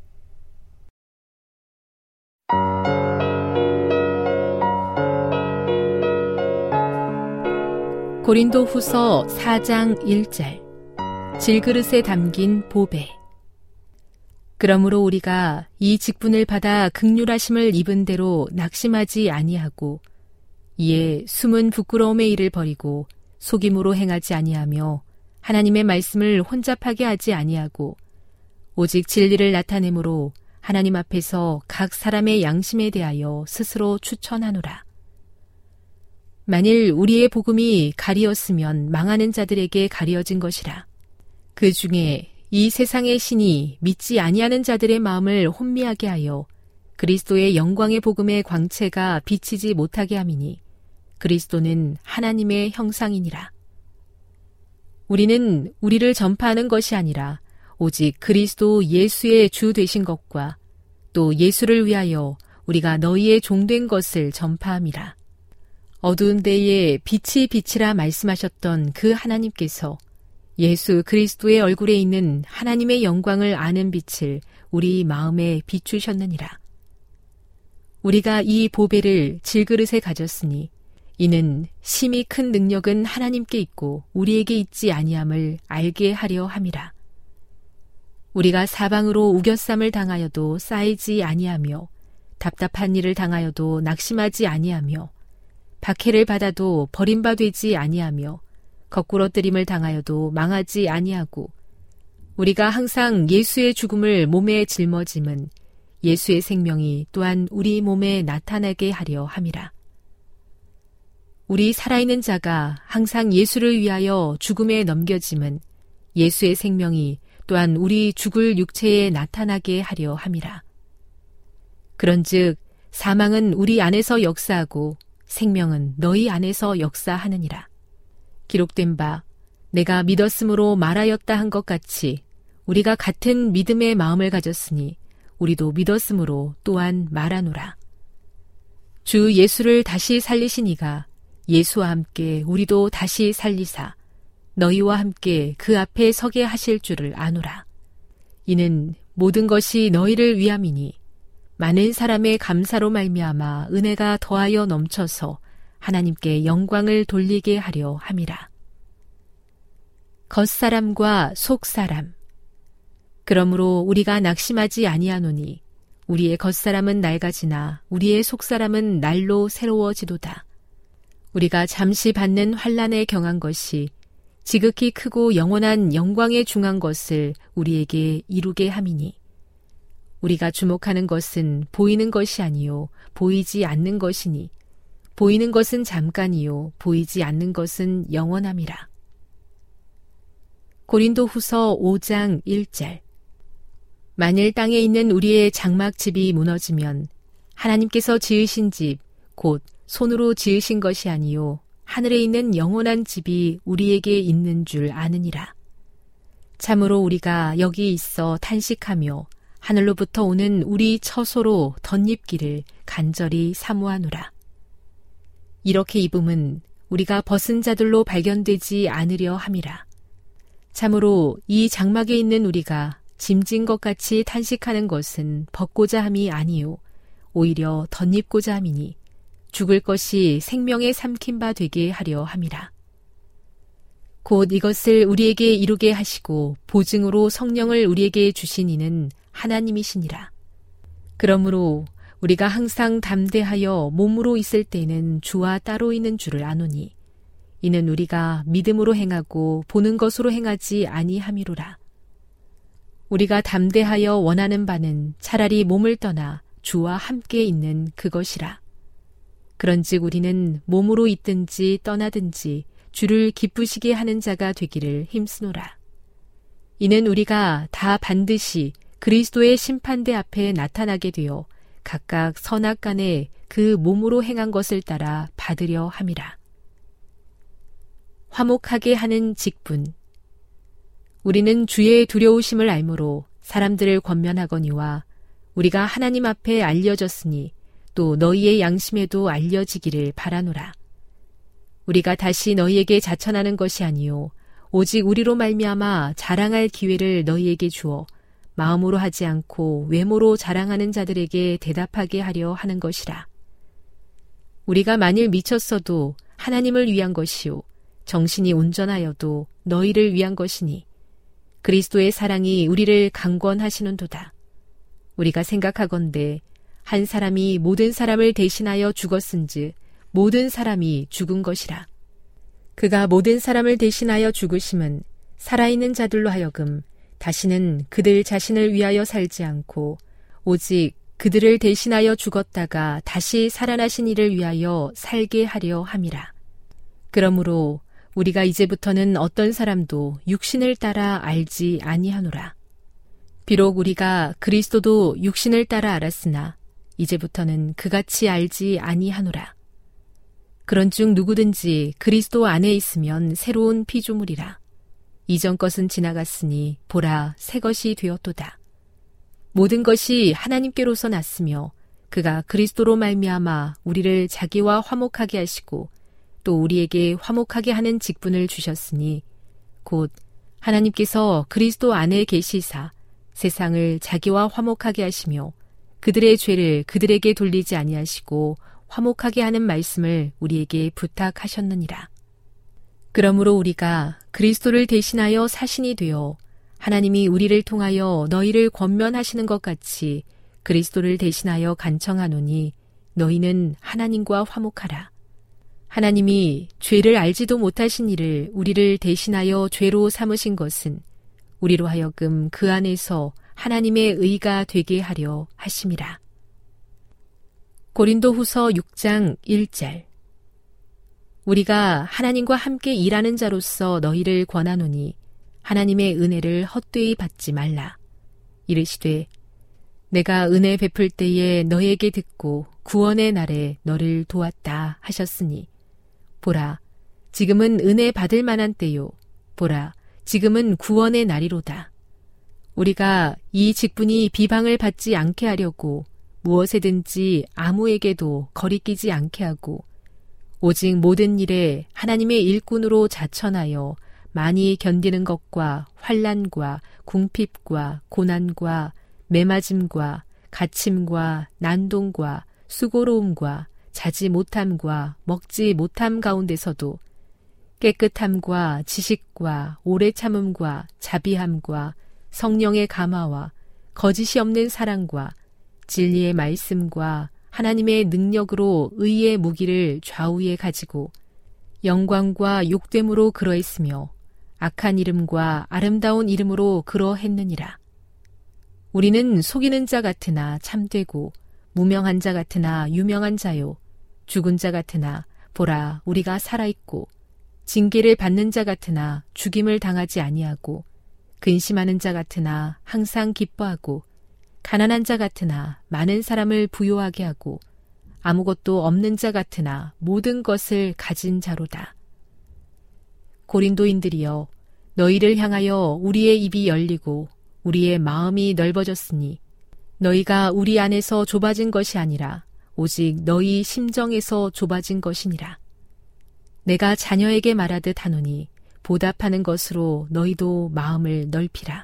고린도후서 4장 1절 질그릇에 담긴 보배. 그러므로 우리가 이 직분을 받아 긍휼하심을 입은 대로 낙심하지 아니하고 이에 숨은 부끄러움의 일을 버리고 속임으로 행하지 아니하며 하나님의 말씀을 혼잡하게 하지 아니하고 오직 진리를 나타내므로 하나님 앞에서 각 사람의 양심에 대하여 스스로 추천하노라. 만일 우리의 복음이 가리었으면 망하는 자들에게 가리어진 것이라. 그 중에 이 세상의 신이 믿지 아니하는 자들의 마음을 혼미하게 하여 그리스도의 영광의 복음의 광채가 비치지 못하게 함이니 그리스도는 하나님의 형상이니라. 우리는 우리를 전파하는 것이 아니라 오직 그리스도 예수의 주 되신 것과 또 예수를 위하여 우리가 너희의 종된 것을 전파함이라. 어두운 데에 빛이 빛이라 말씀하셨던 그 하나님께서 예수 그리스도의 얼굴에 있는 하나님의 영광을 아는 빛을 우리 마음에 비추셨느니라. 우리가 이 보배를 질그릇에 가졌으니 이는 심히 큰 능력은 하나님께 있고 우리에게 있지 아니함을 알게 하려 함이라. 우리가 사방으로 우겨쌈을 당하여도 쌓이지 아니하며 답답한 일을 당하여도 낙심하지 아니하며 박해를 받아도 버림받지 아니하며 거꾸러뜨림을 당하여도 망하지 아니하고 우리가 항상 예수의 죽음을 몸에 짊어짐은 예수의 생명이 또한 우리 몸에 나타나게 하려 함이라. 우리 살아있는 자가 항상 예수를 위하여 죽음에 넘겨짐은 예수의 생명이 또한 우리 죽을 육체에 나타나게 하려 함이라. 그런즉 사망은 우리 안에서 역사하고 생명은 너희 안에서 역사하느니라. 기록된 바 내가 믿었으므로 말하였다 한 것 같이 우리가 같은 믿음의 마음을 가졌으니 우리도 믿었으므로 또한 말하노라. 주 예수를 다시 살리신 이가 예수와 함께 우리도 다시 살리사 너희와 함께 그 앞에 서게 하실 줄을 아노라. 이는 모든 것이 너희를 위함이니 많은 사람의 감사로 말미암아 은혜가 더하여 넘쳐서 하나님께 영광을 돌리게 하려 함이라. 겉사람과 속사람. 그러므로 우리가 낙심하지 아니하노니 우리의 겉사람은 낡아지나 우리의 속사람은 날로 새로워지도다. 우리가 잠시 받는 환난에 경한 것이 지극히 크고 영원한 영광에 중한 것을 우리에게 이루게 함이니 우리가 주목하는 것은 보이는 것이 아니요 보이지 않는 것이니 보이는 것은 잠깐이요 보이지 않는 것은 영원함이라. 고린도후서 5장 1절. 만일 땅에 있는 우리의 장막집이 무너지면 하나님께서 지으신 집 곧 손으로 지으신 것이 아니요 하늘에 있는 영원한 집이 우리에게 있는 줄 아느니라. 참으로 우리가 여기 있어 탄식하며 하늘로부터 오는 우리 처소로 덧입기를 간절히 사모하노라. 이렇게 입음은 우리가 벗은 자들로 발견되지 않으려 함이라. 참으로 이 장막에 있는 우리가 짐진 것 같이 탄식하는 것은 벗고자 함이 아니요 오히려 덧입고자 함이니 죽을 것이 생명에 삼킨 바 되게 하려 함이라. 곧 이것을 우리에게 이루게 하시고 보증으로 성령을 우리에게 주신 이는 하나님이시니라. 그러므로 우리가 항상 담대하여 몸으로 있을 때는 주와 따로 있는 줄을 아노니 이는 우리가 믿음으로 행하고 보는 것으로 행하지 아니함이로라. 우리가 담대하여 원하는 바는 차라리 몸을 떠나 주와 함께 있는 그것이라. 그런즉 우리는 몸으로 있든지 떠나든지 주를 기쁘시게 하는 자가 되기를 힘쓰노라. 이는 우리가 다 반드시 그리스도의 심판대 앞에 나타나게 되어 각각 선악간에 그 몸으로 행한 것을 따라 받으려 함이라. 화목하게 하는 직분. 우리는 주의 두려우심을 알므로 사람들을 권면하거니와 우리가 하나님 앞에 알려졌으니 또 너희의 양심에도 알려지기를 바라노라. 우리가 다시 너희에게 자천하는 것이 아니요 오직 우리로 말미암아 자랑할 기회를 너희에게 주어 마음으로 하지 않고 외모로 자랑하는 자들에게 대답하게 하려 하는 것이라. 우리가 만일 미쳤어도 하나님을 위한 것이요 정신이 온전하여도 너희를 위한 것이니 그리스도의 사랑이 우리를 강권하시는도다. 우리가 생각하건대 한 사람이 모든 사람을 대신하여 죽었은즉 모든 사람이 죽은 것이라. 그가 모든 사람을 대신하여 죽으심은 살아있는 자들로 하여금 다시는 그들 자신을 위하여 살지 않고 오직 그들을 대신하여 죽었다가 다시 살아나신 이를 위하여 살게 하려 함이라. 그러므로 우리가 이제부터는 어떤 사람도 육신을 따라 알지 아니하노라. 비록 우리가 그리스도도 육신을 따라 알았으나 이제부터는 그같이 알지 아니하노라. 그런즉 누구든지 그리스도 안에 있으면 새로운 피조물이라. 이전 것은 지나갔으니 보라 새 것이 되었도다. 모든 것이 하나님께로서 났으며 그가 그리스도로 말미암아 우리를 자기와 화목하게 하시고 또 우리에게 화목하게 하는 직분을 주셨으니 곧 하나님께서 그리스도 안에 계시사 세상을 자기와 화목하게 하시며 그들의 죄를 그들에게 돌리지 아니하시고 화목하게 하는 말씀을 우리에게 부탁하셨느니라. 그러므로 우리가 그리스도를 대신하여 사신이 되어 하나님이 우리를 통하여 너희를 권면하시는 것 같이 그리스도를 대신하여 간청하노니 너희는 하나님과 화목하라. 하나님이 죄를 알지도 못하신 이를 우리를 대신하여 죄로 삼으신 것은 우리로 하여금 그 안에서 하나님의 의가 되게 하려 하심이라. 고린도후서 6장 1절. 우리가 하나님과 함께 일하는 자로서 너희를 권하노니 하나님의 은혜를 헛되이 받지 말라. 이르시되 내가 은혜 베풀 때에 너희에게 듣고 구원의 날에 너를 도왔다 하셨으니 보라 지금은 은혜 받을 만한 때요 보라, 지금은 구원의 날이로다. 우리가 이 직분이 비방을 받지 않게 하려고 무엇에든지 아무에게도 거리끼지 않게 하고 오직 모든 일에 하나님의 일꾼으로 자천하여 많이 견디는 것과 환난과 궁핍과 고난과 매맞음과 갇힘과 난동과 수고로움과 자지 못함과 먹지 못함 가운데서도 깨끗함과 지식과 오래 참음과 자비함과 성령의 감화와 거짓이 없는 사랑과 진리의 말씀과 하나님의 능력으로 의의 무기를 좌우에 가지고 영광과 욕됨으로 그러했으며 악한 이름과 아름다운 이름으로 그러했느니라. 우리는 속이는 자 같으나 참되고 무명한 자 같으나 유명한 자요 죽은 자 같으나 보라 우리가 살아있고 징계를 받는 자 같으나 죽임을 당하지 아니하고 근심하는 자 같으나 항상 기뻐하고 가난한 자 같으나 많은 사람을 부요하게 하고 아무것도 없는 자 같으나 모든 것을 가진 자로다. 고린도인들이여 너희를 향하여 우리의 입이 열리고 우리의 마음이 넓어졌으니 너희가 우리 안에서 좁아진 것이 아니라 오직 너희 심정에서 좁아진 것이니라. 내가 자녀에게 말하듯 하노니 보답하는 것으로 너희도 마음을 넓히라.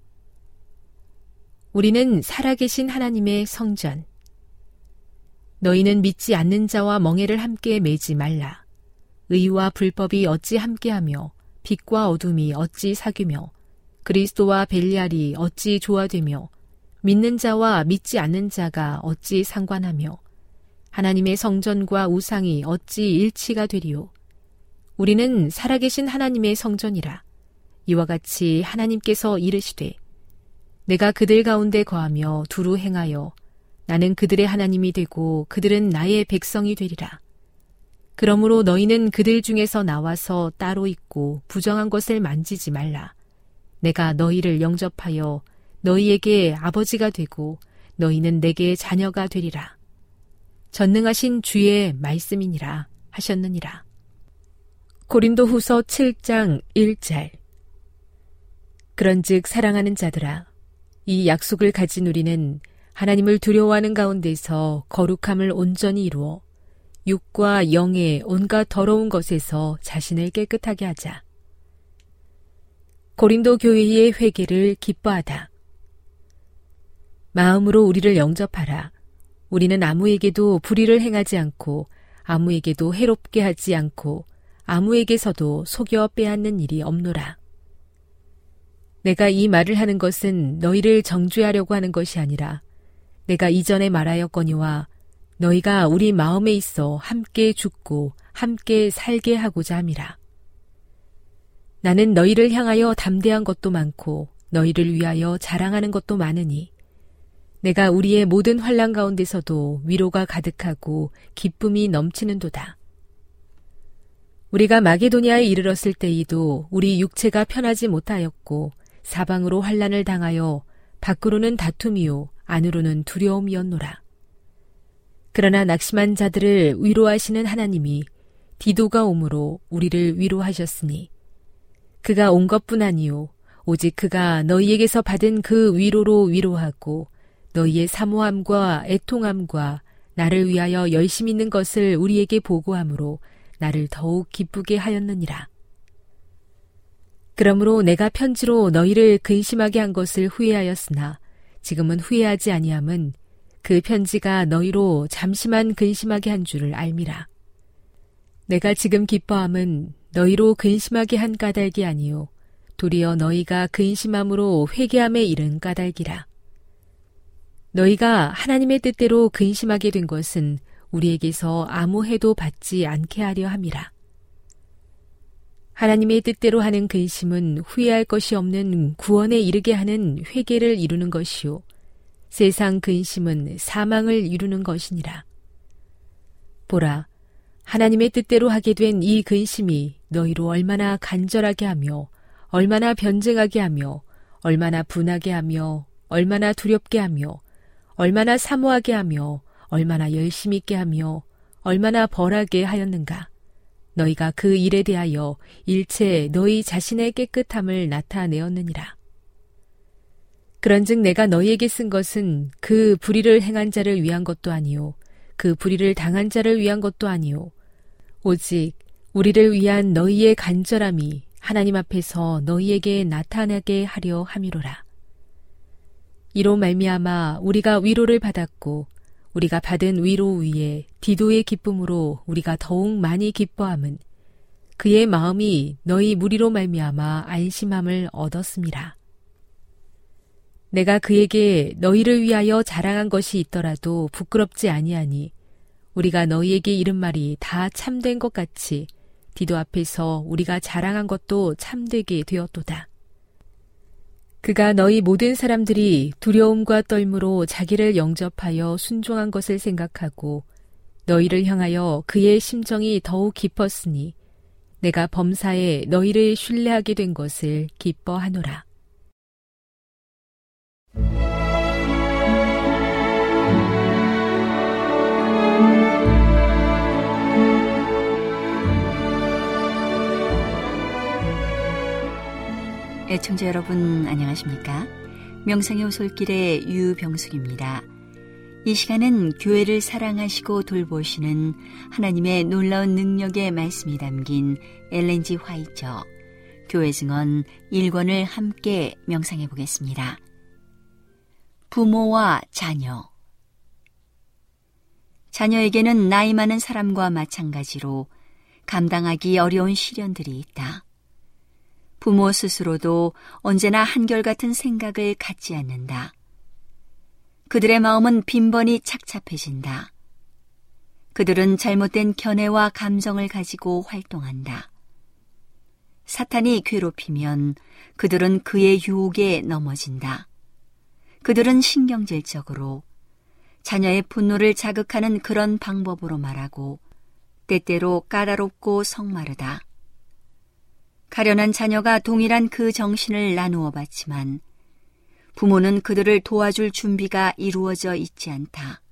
우리는 살아계신 하나님의 성전. 너희는 믿지 않는 자와 멍에를 함께 매지 말라. 의와 불법이 어찌 함께하며 빛과 어둠이 어찌 사귀며 그리스도와 벨리알이 어찌 조화되며 믿는 자와 믿지 않는 자가 어찌 상관하며 하나님의 성전과 우상이 어찌 일치가 되리요. 우리는 살아계신 하나님의 성전이라. 이와 같이 하나님께서 이르시되 내가 그들 가운데 거하며 두루 행하여 나는 그들의 하나님이 되고 그들은 나의 백성이 되리라. 그러므로 너희는 그들 중에서 나와서 따로 있고 부정한 것을 만지지 말라. 내가 너희를 영접하여 너희에게 아버지가 되고 너희는 내게 자녀가 되리라. 전능하신 주의 말씀이니라 하셨느니라. 고린도후서 7장 1절. 그런즉 사랑하는 자들아, 이 약속을 가진 우리는 하나님을 두려워하는 가운데서 거룩함을 온전히 이루어 육과 영의 온갖 더러운 것에서 자신을 깨끗하게 하자. 고린도 교회의 회개를 기뻐하다. 마음으로 우리를 영접하라. 우리는 아무에게도 불의를 행하지 않고 아무에게도 해롭게 하지 않고 아무에게서도 속여 빼앗는 일이 없노라. 내가 이 말을 하는 것은 너희를 정죄하려고 하는 것이 아니라 내가 이전에 말하였거니와 너희가 우리 마음에 있어 함께 죽고 함께 살게 하고자 함이라. 나는 너희를 향하여 담대한 것도 많고 너희를 위하여 자랑하는 것도 많으니 내가 우리의 모든 환난 가운데서도 위로가 가득하고 기쁨이 넘치는도다. 우리가 마게도니아에 이르렀을 때에도 우리 육체가 편하지 못하였고 사방으로 환난을 당하여 밖으로는 다툼이요 안으로는 두려움이었노라. 그러나 낙심한 자들을 위로하시는 하나님이 디도가 오므로 우리를 위로하셨으니 그가 온 것뿐 아니요 오직 그가 너희에게서 받은 그 위로로 위로하고 너희의 사모함과 애통함과 나를 위하여 열심 있는 것을 우리에게 보고함으로 나를 더욱 기쁘게 하였느니라. 그러므로 내가 편지로 너희를 근심하게 한 것을 후회하였으나 지금은 후회하지 아니함은 그 편지가 너희로 잠시만 근심하게 한 줄을 알미라. 내가 지금 기뻐함은 너희로 근심하게 한 까닭이 아니요 도리어 너희가 근심함으로 회개함에 이른 까닭이라. 너희가 하나님의 뜻대로 근심하게 된 것은 우리에게서 아무 해도 받지 않게 하려 함이라. 하나님의 뜻대로 하는 근심은 후회할 것이 없는 구원에 이르게 하는 회개를 이루는 것이요 세상 근심은 사망을 이루는 것이니라. 보라, 하나님의 뜻대로 하게 된 이 근심이 너희로 얼마나 간절하게 하며 얼마나 변증하게 하며 얼마나 분하게 하며 얼마나 두렵게 하며 얼마나 사모하게 하며 얼마나 열심히 있게 하며 얼마나 벌하게 하였는가. 너희가 그 일에 대하여 일체 너희 자신의 깨끗함을 나타내었느니라. 그런즉 내가 너희에게 쓴 것은 그 불의를 행한 자를 위한 것도 아니요 그 불의를 당한 자를 위한 것도 아니요 오직 우리를 위한 너희의 간절함이 하나님 앞에서 너희에게 나타나게 하려 함이로라. 이로 말미암아 우리가 위로를 받았고 우리가 받은 위로 위에 디도의 기쁨으로 우리가 더욱 많이 기뻐함은 그의 마음이 너희 무리로 말미암아 안심함을 얻었음이라. 내가 그에게 너희를 위하여 자랑한 것이 있더라도 부끄럽지 아니하니 우리가 너희에게 이른 말이 다 참된 것 같이 디도 앞에서 우리가 자랑한 것도 참되게 되었도다. 그가 너희 모든 사람들이 두려움과 떨므로 자기를 영접하여 순종한 것을 생각하고 너희를 향하여 그의 심정이 더욱 깊었으니 내가 범사에 너희를 신뢰하게 된 것을 기뻐하노라. 애청자 여러분 안녕하십니까? 명상의 오솔길의 유병숙입니다. 이 시간은 교회를 사랑하시고 돌보시는 하나님의 놀라운 능력의 말씀이 담긴 엘렌 G. 화이처 교회 증언 1권을 함께 명상해 보겠습니다. 부모와 자녀. 자녀에게는 나이 많은 사람과 마찬가지로 감당하기 어려운 시련들이 있다. 부모 스스로도 언제나 한결같은 생각을 갖지 않는다. 그들의 마음은 빈번히 착잡해진다. 그들은 잘못된 견해와 감정을 가지고 활동한다. 사탄이 괴롭히면 그들은 그의 유혹에 넘어진다. 그들은 신경질적으로 자녀의 분노를 자극하는 그런 방법으로 말하고 때때로 까다롭고 성마르다. 가련한 자녀가 동일한 그 정신을 나누어 봤지만 부모는 그들을 도와줄 준비가 이루어져 있지 않다.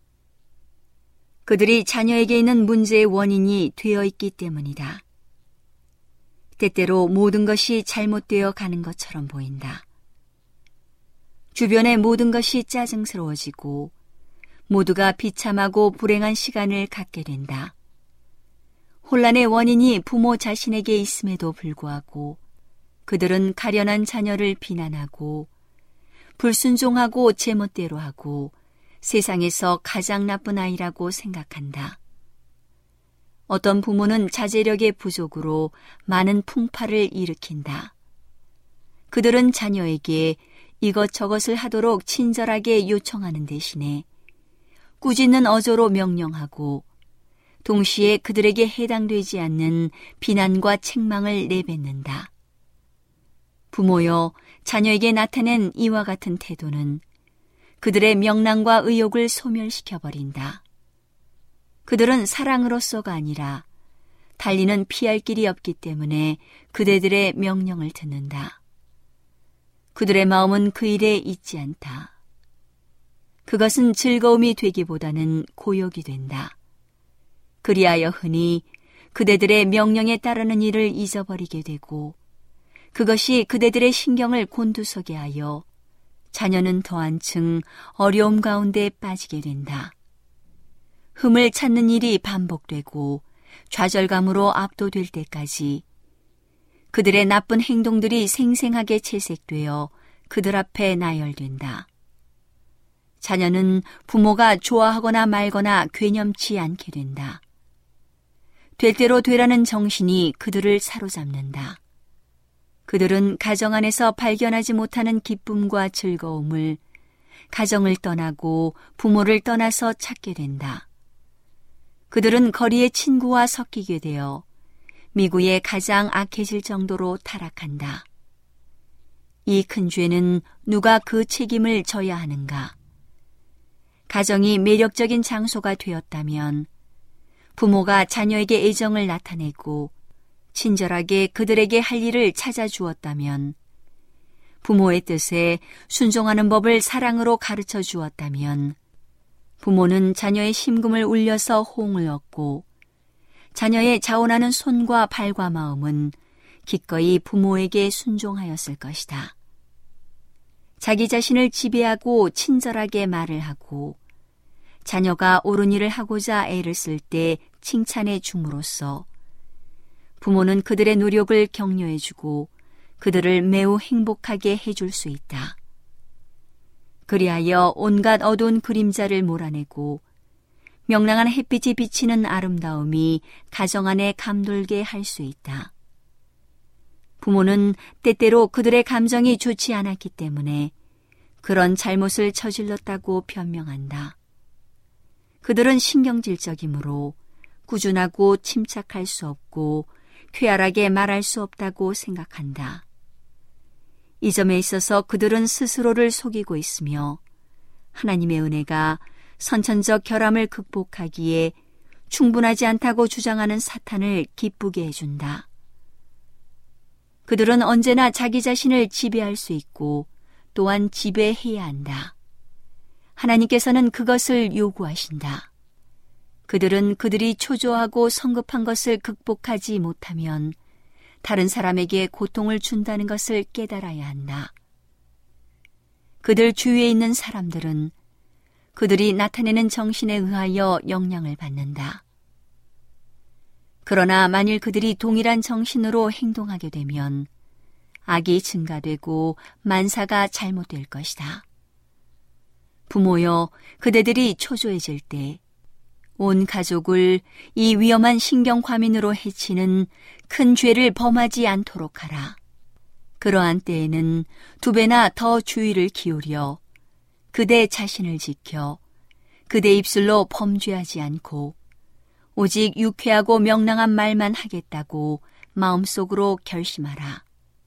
그들이 자녀에게 있는 문제의 원인이 되어 있기 때문이다. 때때로 모든 것이 잘못되어 가는 것처럼 보인다. 주변의 모든 것이 짜증스러워지고 모두가 비참하고 불행한 시간을 갖게 된다. 혼란의 원인이 부모 자신에게 있음에도 불구하고 그들은 가련한 자녀를 비난하고 불순종하고 제멋대로 하고 세상에서 가장 나쁜 아이라고 생각한다. 어떤 부모는 자제력의 부족으로 많은 풍파를 일으킨다. 그들은 자녀에게 이것저것을 하도록 친절하게 요청하는 대신에 꾸짖는 어조로 명령하고 동시에 그들에게 해당되지 않는 비난과 책망을 내뱉는다. 부모여, 자녀에게 나타낸 이와 같은 태도는 그들의 명랑과 의욕을 소멸시켜버린다. 그들은 사랑으로서가 아니라 달리는 피할 길이 없기 때문에 그대들의 명령을 듣는다. 그들의 마음은 그 일에 있지 않다. 그것은 즐거움이 되기보다는 고역이 된다. 그리하여 흔히 그대들의 명령에 따르는 일을 잊어버리게 되고 그것이 그대들의 신경을 곤두서게 하여 자녀는 더 한층 어려움 가운데 빠지게 된다. 흠을 찾는 일이 반복되고 좌절감으로 압도될 때까지 그들의 나쁜 행동들이 생생하게 채색되어 그들 앞에 나열된다. 자녀는 부모가 좋아하거나 말거나 괴념치 않게 된다. 될 대로 되라는 정신이 그들을 사로잡는다. 그들은 가정 안에서 발견하지 못하는 기쁨과 즐거움을 가정을 떠나고 부모를 떠나서 찾게 된다. 그들은 거리의 친구와 섞이게 되어 미국에 가장 악해질 정도로 타락한다. 이 큰 죄는 누가 그 책임을 져야 하는가? 가정이 매력적인 장소가 되었다면 부모가 자녀에게 애정을 나타내고 친절하게 그들에게 할 일을 찾아주었다면 부모의 뜻에 순종하는 법을 사랑으로 가르쳐 주었다면 부모는 자녀의 심금을 울려서 호응을 얻고 자녀의 자원하는 손과 발과 마음은 기꺼이 부모에게 순종하였을 것이다. 자기 자신을 지배하고 친절하게 말을 하고 자녀가 옳은 일을 하고자 애를 쓸 때 칭찬해 줌으로써 부모는 그들의 노력을 격려해주고 그들을 매우 행복하게 해줄 수 있다. 그리하여 온갖 어두운 그림자를 몰아내고 명랑한 햇빛이 비치는 아름다움이 가정 안에 감돌게 할 수 있다. 부모는 때때로 그들의 감정이 좋지 않았기 때문에 그런 잘못을 저질렀다고 변명한다. 그들은 신경질적이므로 꾸준하고 침착할 수 없고 쾌활하게 말할 수 없다고 생각한다. 이 점에 있어서 그들은 스스로를 속이고 있으며 하나님의 은혜가 선천적 결함을 극복하기에 충분하지 않다고 주장하는 사탄을 기쁘게 해준다. 그들은 언제나 자기 자신을 지배할 수 있고 또한 지배해야 한다. 하나님께서는 그것을 요구하신다. 그들은 그들이 초조하고 성급한 것을 극복하지 못하면 다른 사람에게 고통을 준다는 것을 깨달아야 한다. 그들 주위에 있는 사람들은 그들이 나타내는 정신에 의하여 영향을 받는다. 그러나 만일 그들이 동일한 정신으로 행동하게 되면 악이 증가되고 만사가 잘못될 것이다. 부모여, 그대들이 초조해질 때 온 가족을 이 위험한 신경과민으로 해치는 큰 죄를 범하지 않도록 하라. 그러한 때에는 2배나 더 주의를 기울여 그대 자신을 지켜 그대 입술로 범죄하지 않고 오직 유쾌하고 명랑한 말만 하겠다고 마음속으로 결심하라.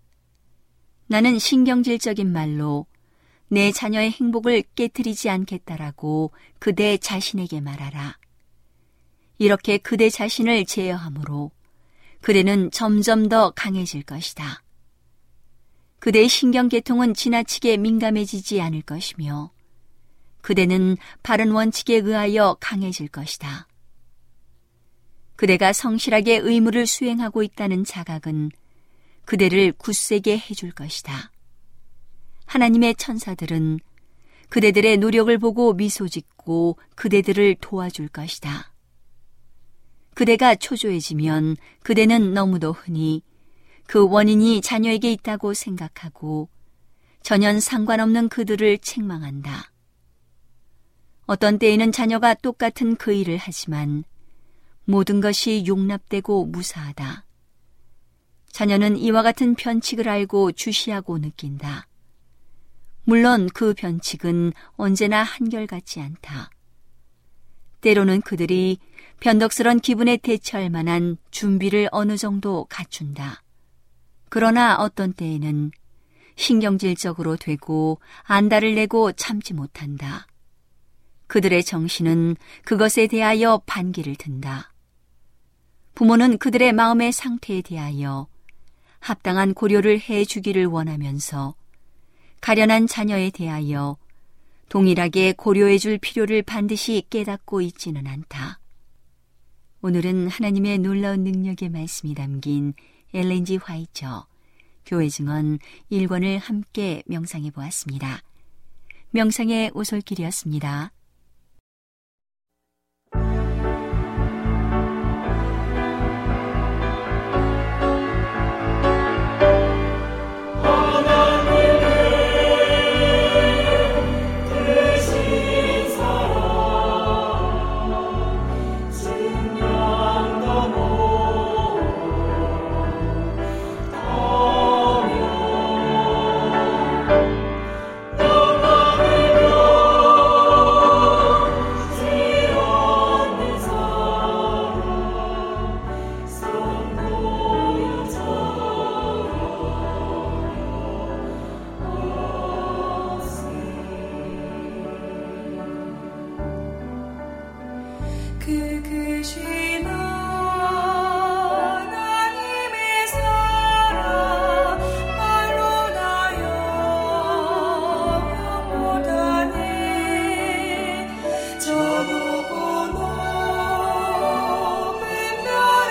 나는 신경질적인 말로 내 자녀의 행복을 깨트리지 않겠다라고 그대 자신에게 말하라. 이렇게 그대 자신을 제어함으로 그대는 점점 더 강해질 것이다. 그대의 신경계통은 지나치게 민감해지지 않을 것이며 그대는 바른 원칙에 의하여 강해질 것이다. 그대가 성실하게 의무를 수행하고 있다는 자각은 그대를 굳세게 해줄 것이다. 하나님의 천사들은 그대들의 노력을 보고 미소 짓고 그대들을 도와줄 것이다. 그대가 초조해지면 그대는 너무도 흔히 그 원인이 자녀에게 있다고 생각하고 전혀 상관없는 그들을 책망한다. 어떤 때에는 자녀가 똑같은 그 일을 하지만 모든 것이 용납되고 무사하다. 자녀는 이와 같은 변칙을 알고 주시하고 느낀다. 물론 그 변칙은 언제나 한결같지 않다. 때로는 그들이 변덕스런 기분에 대처할 만한 준비를 어느 정도 갖춘다. 그러나 어떤 때에는 신경질적으로 되고 안달을 내고 참지 못한다. 그들의 정신은 그것에 대하여 반기를 든다. 부모는 그들의 마음의 상태에 대하여 합당한 고려를 해주기를 원하면서 가련한 자녀에 대하여 동일하게 고려해 줄 필요를 반드시 깨닫고 있지는 않다. 오늘은 하나님의 놀라운 능력의 말씀이 담긴 엘렌 G. 화이처 교회 증언 1권을 함께 명상해 보았습니다. 명상의 오솔길이었습니다. 저 높고 높은 별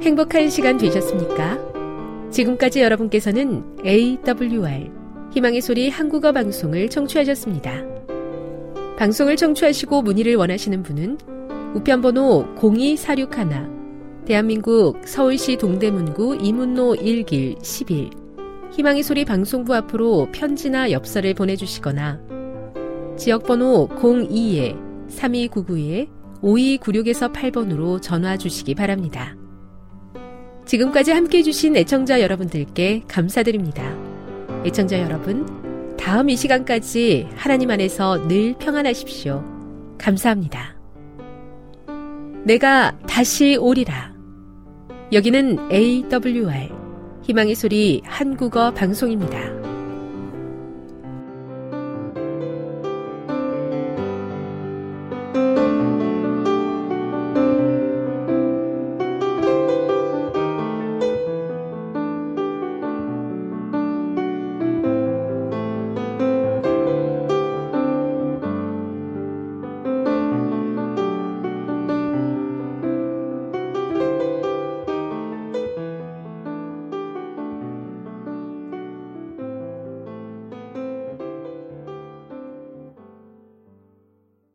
행복한 시간 되셨습니까? 지금까지 여러분께서는 AWR 희망의 소리 한국어 방송을 청취하셨습니다. 방송을 청취하시고 문의를 원하시는 분은 우편번호 02461 대한민국 서울시 동대문구 이문로 1길 11 희망의 소리 방송부 앞으로 편지나 엽서를 보내주시거나 지역번호 02-3299-5296에서 8번으로 전화 주시기 바랍니다. 지금까지 함께해 주신 애청자 여러분들께 감사드립니다. 애청자 여러분, 다음 이 시간까지 하나님 안에서 늘 평안하십시오. 감사합니다. 내가 다시 오리라. 여기는 AWR 희망의 소리 한국어 방송입니다.